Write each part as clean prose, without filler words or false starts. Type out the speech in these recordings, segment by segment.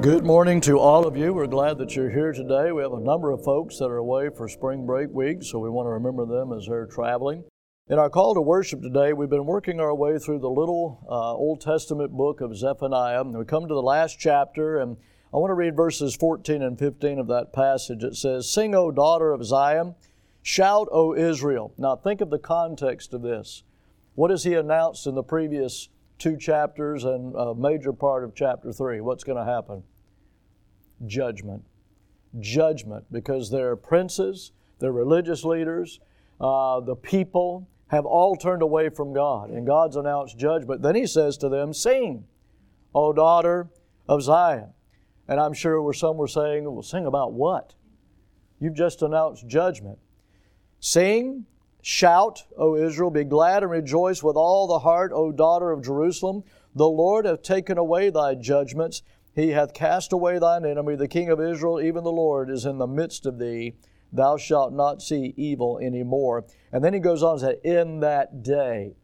Good morning to all of you. We're glad that you're here today. We have a number of folks that are away for spring break week, so we want to remember them as they're traveling. In our call to worship today, we've been working our way through the little Old Testament book of Zephaniah. We come to the last chapter, and I want to read verses 14 and 15 of that passage. It says, "Sing, O daughter of Zion, shout, O Israel." Now think of the context of this. What has he announced in the previous two chapters and a major part of chapter 3? What's going to happen? Judgment. Judgment, because their princes, their religious leaders, the people have all turned away from God, and God's announced judgment. Then he says to them, "Sing, O daughter of Zion." And I'm sure some were saying, well, sing about what? You've just announced judgment. Sing, shout, O Israel, be glad and rejoice with all the heart, O daughter of Jerusalem. The Lord hath taken away thy judgments. He hath cast away thine enemy. The King of Israel, even the Lord, is in the midst of thee. Thou shalt not see evil any more. And then he goes on and says, in that day.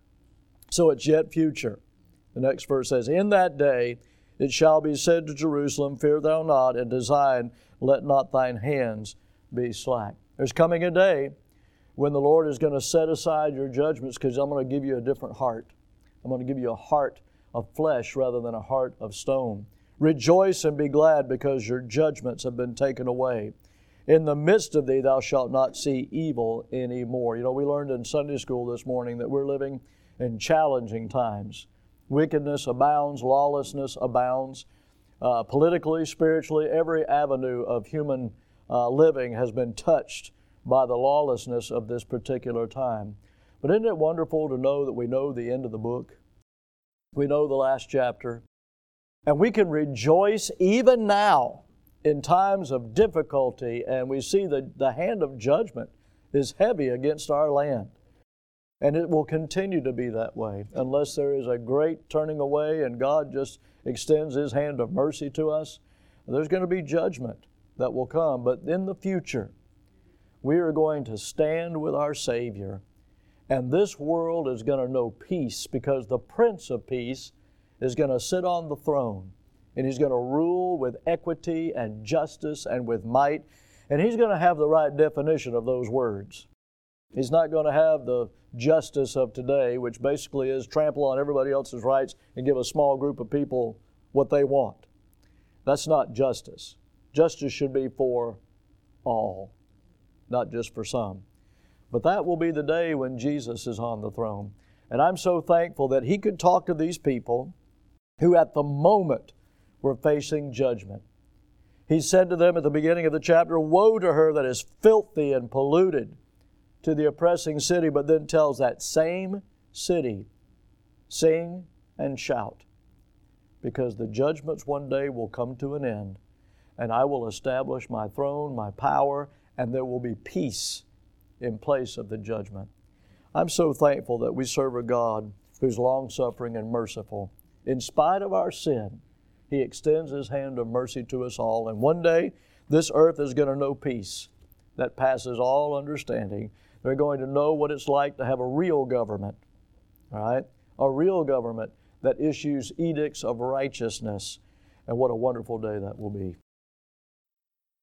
So it's yet future. The next verse says, in that day it shall be said to Jerusalem, fear thou not, and to Zion, let not thine hands be slack. There's coming a day when the Lord is going to set aside your judgments, because I'm going to give you a different heart. I'm going to give you a heart of flesh rather than a heart of stone. Rejoice and be glad, because your judgments have been taken away. In the midst of thee thou shalt not see evil any more. You know, we learned in Sunday school this morning that we're living in challenging times. Wickedness abounds, lawlessness abounds. Politically, spiritually, every avenue of human living has been touched by the lawlessness of this particular time. But isn't it wonderful to know that we know the end of the book? We know the last chapter. And we can rejoice even now in times of difficulty, and we see the hand of judgment is heavy against our land. And it will continue to be that way unless there is a great turning away and God just extends His hand of mercy to us. There's going to be judgment that will come, but in the future, we are going to stand with our Savior, and this world is going to know peace, because the Prince of Peace is going to sit on the throne, and He's going to rule with equity and justice and with might, and He's going to have the right definition of those words. He's not going to have the justice of today, which basically is trample on everybody else's rights and give a small group of people what they want. That's not justice. Justice should be for all, not just for some. But that will be the day when Jesus is on the throne. And I'm so thankful that He could talk to these people who at the moment were facing judgment. He said to them at the beginning of the chapter, woe to her that is filthy and polluted, to the oppressing city, but then tells that same city, sing and shout, because the judgments one day will come to an end, and I will establish my throne, my power, and there will be peace in place of the judgment. I'm so thankful that we serve a God who's long-suffering and merciful. In spite of our sin, He extends His hand of mercy to us all, and one day this earth is going to know peace that passes all understanding. They're going to know what it's like to have a real government, all right? A real government that issues edicts of righteousness, and what a wonderful day that will be.